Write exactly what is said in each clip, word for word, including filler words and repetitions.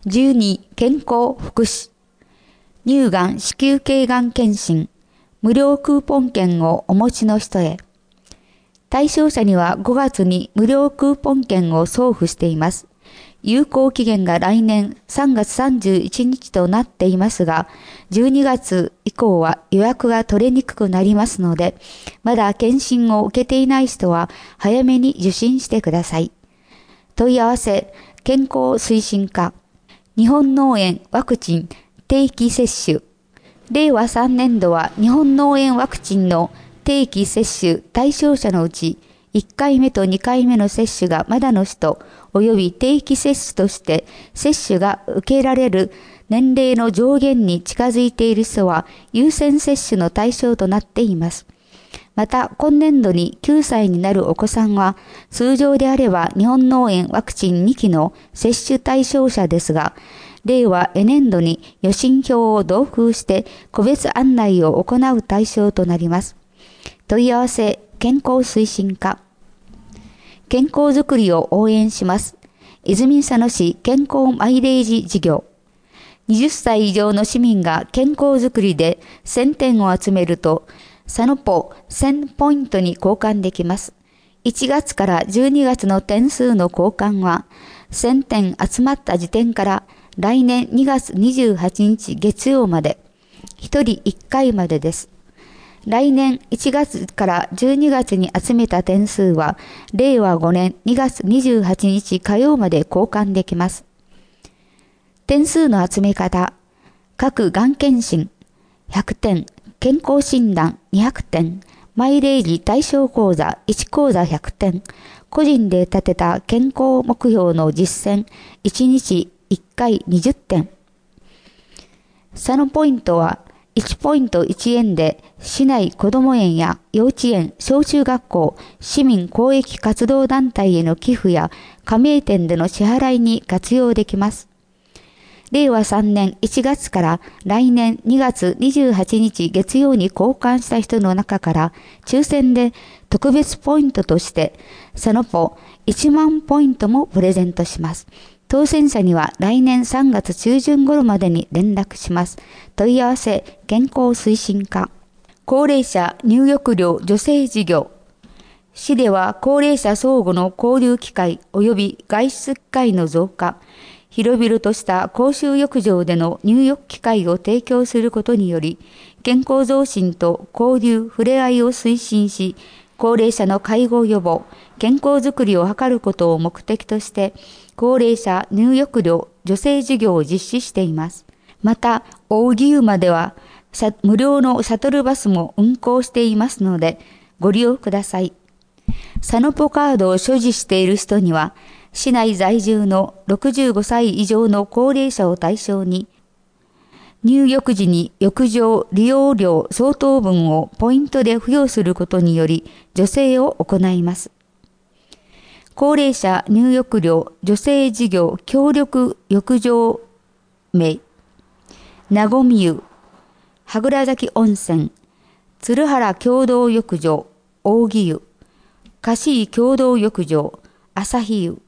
じゅうに、健康福祉。乳がん子宮頸がん検診。無料クーポン券をお持ちの人へ。対象者にはごがつに無料クーポン券を送付しています。有効期限が来年さんがつさんじゅういちにちとなっていますが、じゅうにがつ以降は予約が取れにくくなりますので、まだ検診を受けていない人は早めに受診してください。問い合わせ、健康推進課、日本脳炎ワクチン定期接種。れいわさんねんどは日本脳炎ワクチンの定期接種対象者のうち、いっかいめとにかいめの接種がまだの人、及び定期接種として接種が受けられる年齢の上限に近づいている人は優先接種の対象となっています。また、今年度にきゅうさいになるお子さんは、通常であれば日本脳炎ワクチンにきの接種対象者ですが、令和え年度に予診票を同封して個別案内を行う対象となります。問い合わせ、健康推進課。健康づくりを応援します。泉佐野市健康マイレージ事業。はたち以上の市民が健康づくりでせんてんを集めると、佐野ポせんポイントに交換できます。いちがつからじゅうにがつの点数の交換は、せんてん集まった時点から来年にがつにじゅうはちにち月曜まで、ひとりいっかいまでです。来年いちがつからじゅうにがつに集めた点数は、れいわごねんにがつにじゅうはちにち火曜まで交換できます。点数の集め方、各がん検診ひゃくてん、健康診断にひゃくてん、マイレージ対象講座いち講座ひゃくてん、個人で立てた健康目標の実践いちにちいっかいにじゅってん。佐野ポイントはいちポイントいちえんで市内子ども園や幼稚園、小中学校、市民公益活動団体への寄付や加盟店での支払いに活用できます。れいわさんねんいちがつから来年にがつにじゅうはちにち月曜に交換した人の中から抽選で特別ポイントとして佐野ポいちまんポイントもプレゼントします。当選者には来年さんがつちゅうじゅん頃までに連絡します。問い合わせ、健康推進課。高齢者入浴料助成事業。市では高齢者相互の交流機会及び外出機会の増加、広々とした公衆浴場での入浴機会を提供することにより、健康増進と交流・触れ合いを推進し、高齢者の介護予防、健康づくりを図ることを目的として、高齢者入浴料助成事業を実施しています。また、大木馬では、無料のシャトルバスも運行していますので、ご利用ください。サノポカードを所持している人には、市内在住のろくじゅうごさい以上の高齢者を対象に、入浴時に浴場利用料相当分をポイントで付与することにより助成を行います。高齢者入浴料助成事業協力浴場名、なごみ湯、はぐら崎温泉、鶴原共同浴場、扇湯、貸井共同浴場、旭湯。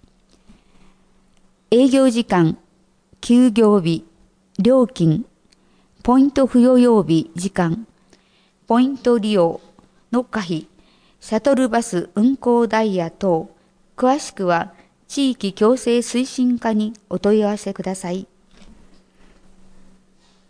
営業時間、休業日、料金、ポイント付与曜日、時間、ポイント利用の可否、シャトルバス運行ダイヤ等、詳しくは地域共生推進課にお問い合わせください。